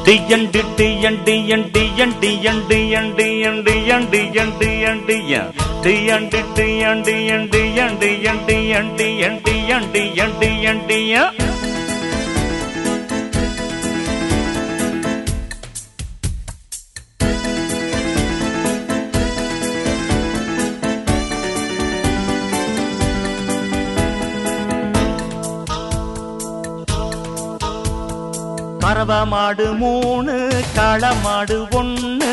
டியண்டி டியண்டி யண்டி யண்டி யண்டி யண்டி யண்டி யண்டி யண்டி யண்டி டியண்டி டியண்டி யண்டி யண்டி யண்டி யண்டி யண்டி யண்டி யண்டி யண்டி கறவ மாடு 3 கள மாடு 1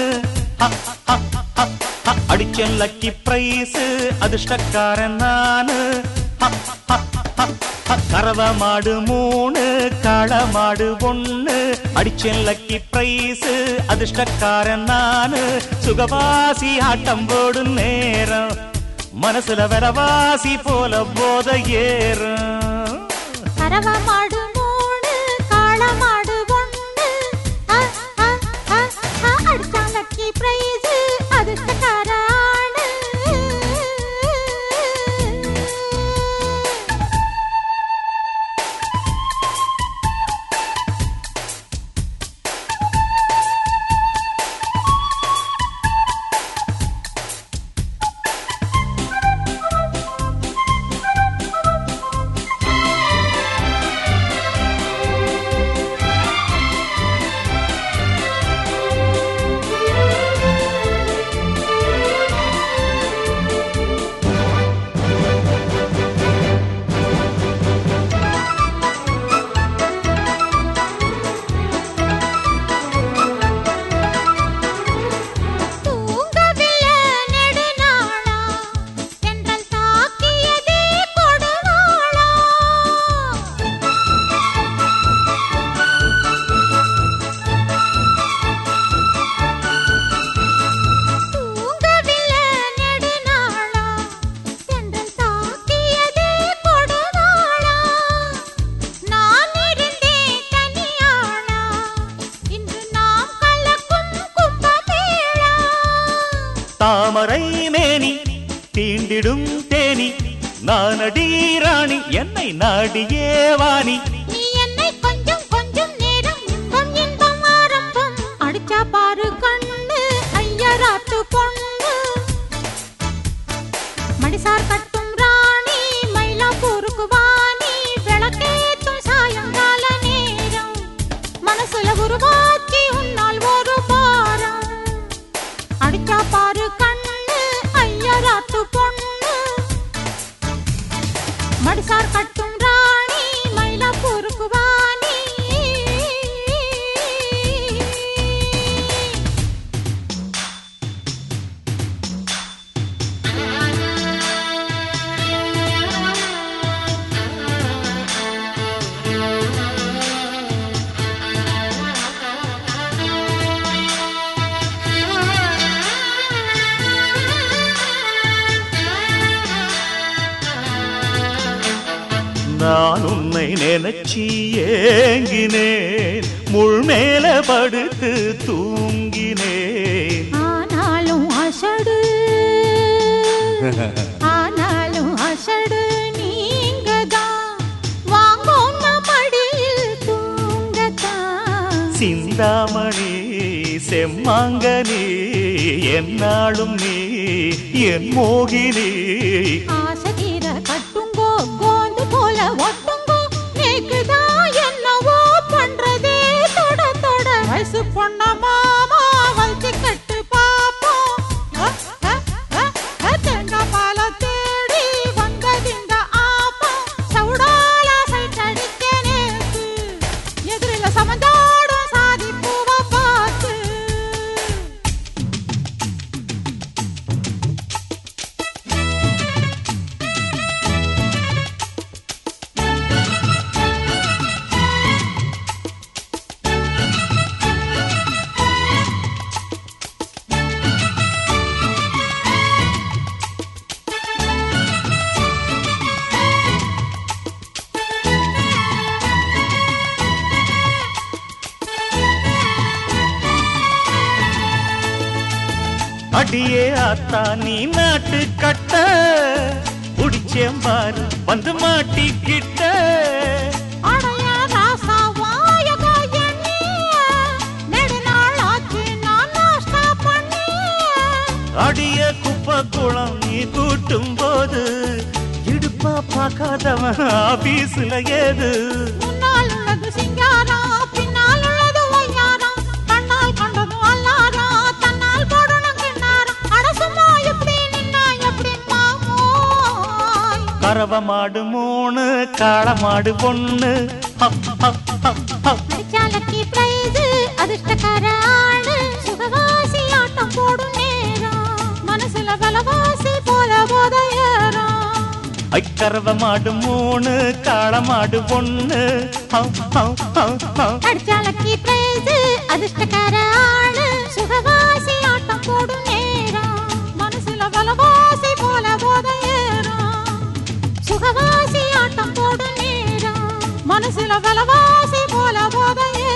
அடிச்சன் லக்கி பிரைஸ் அதிர்ஷ்டக்காரன் நானு கறவ மாடு 3 கள மாடு 1 அடிச்சன் லக்கி பிரைஸ் அதிர்ஷ்டக்காரன் நானு சுகவாசி ஆட்டம் போடும் நேரம் மனசுல வரவாசி போல போத ஏறும் கறவ மாடு தாமரை மேனி தீண்டிடும் தேனி நானடி ராணி என்னை நாடியே வாணி நீ என்னை கொஞ்சம் கொஞ்சம் நேரம் இன்பம் இன்பம் ஆரம்பம் அடிச்சா பாரு கண்ணு ஐயராத்து பொண்ணு மடிசார் கட்டும் ராணி மயிலாப்பூருக்கு வாணி விளக்கேத்தும் சாயங்கால நேரம் மனசுல உருவாக்கி உன்னால் ஒரு பாரம் அடிச்சா பாரு கண்ணு ஐயராத்து பொண்ணு மடிசார் கட்டும் ராணி மயிலாப்பூருக்கு வாணி நான் உன்னை நினைச்சி ஏங்கினேன் முள் மேல படுத்து தூங்கினேன் ஆனாலும் அசடு நீங்கதான் வாங்கோன்ன மடியில் தூங்கத்தான் சிந்தாமணி செம்மாங்கனி என்னாலும் நீ என் மோகினி ஆசைதீர கட்டுங்கோ கோந்து போல ஒட்டுங்கோ நேக்குதான் என்னவோ பண்றதே தொட தொட வயசு பொண்ண மாமா வளர்ச்சி கட்டு பாப்போம் தேங்காய் பால தேடி வந்ததிந்த ஆப்பம் சவுடால சைட் அடிக்க நேத்து எதிரில சமந்தாடும் சாதி பூவ பார்த்து அடியே ஆத்தா நீ நாட்டு கட்ட புடிச்சேம்பாரு வந்து மாட்டிக்கிட்ட அடைய ராசா வாயக எண்ணிய கொட்டும் போது இடுப்பா பார்க்காதவன் ஆபீஸ்ல ஏது முன்னால் உள்ளது சிங்காரம் பின்னால் உள்ளது ஒய்யாரம் கண்ணால் கண்டது அல்லாரம் தன்னால் போடணும் கிண்ணாரம் அடசுமா எப்படி நின்னா எப்படி மாமோய் கறவ மாடு 3 காளை மாடு 1 அடிச்சாலக்கி பிரைஸ் அதிர்ஷ்டக்கார ஆளு சுகவாசி ஆட்டம் போடும் நேரம் மனசுல வலவாசி போல போதையேறும் கறவ மாடு 3 காளை மாடு 1 அடிச்சாலக்கி பிரைஸ் அதிர்ஷ்டக்கார ஆளு சுகவாசி ஆட்டம் போடும் நேரம் மனசுல வலவாசி போல போதையேறும் சுகவாசி ஆட்டம் போடும் நேரம் மனசுல வலவாசி போல போதையேறும்